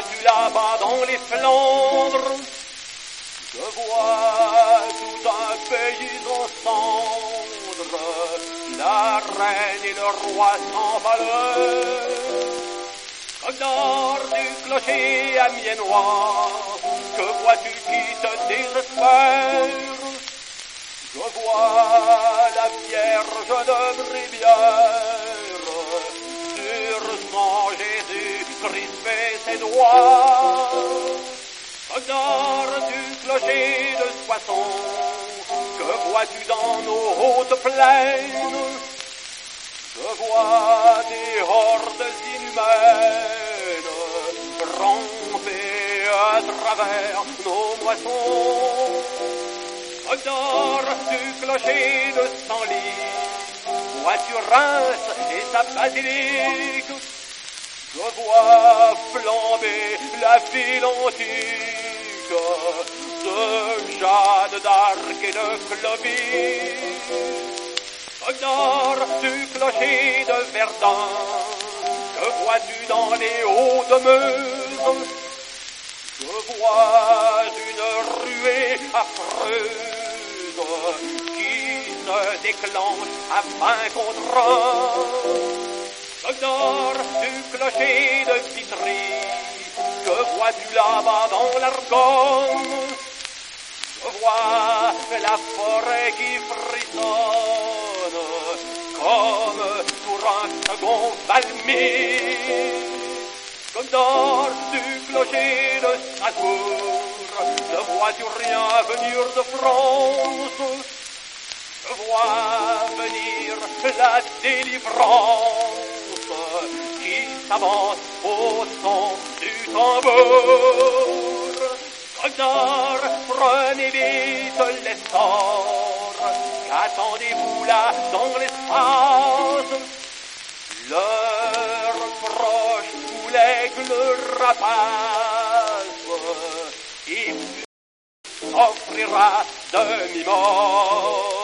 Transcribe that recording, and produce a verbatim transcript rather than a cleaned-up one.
vois-tu là-bas dans les Flandres? Je vois tout un pays en cendres, la reine et le roi sans valeur. Connard du clocher amiénois, que vois-tu qui te désespère? Je vois la Vierge de Brébière, sur son Jésus crispé ses doigts. Connard du clocher de Soissons, que vois-tu dans nos hautes plaines? Je vois des hordes inhumaines ramper à travers nos moissons. Connard du clocher de Senlis, vois-tu Reims et sa basilique? Je vois flamber la ville antique de Jeanne d'Arc et de Clovis. Connard du clocher de Verdun, que vois-tu dans les hauts de Meuse? Je vois une ruée affreuse qui se déclenche à vingt contre un. Connard du clocher de Vitry, que vois-tu là-bas dans l'Argonne? Je vois la forêt qui frissonne comme pour un second Valmy. Connard du clocher de Strasbourg, ne vois-tu rien venir de France? Je vois venir la délivrance qui s'avance au son du tambour. Connard, prenez vite l'essor, qu'attendez-vous là dans l'espace? L'heure proche où l'aigle rapace, il s'offrira demi-mort.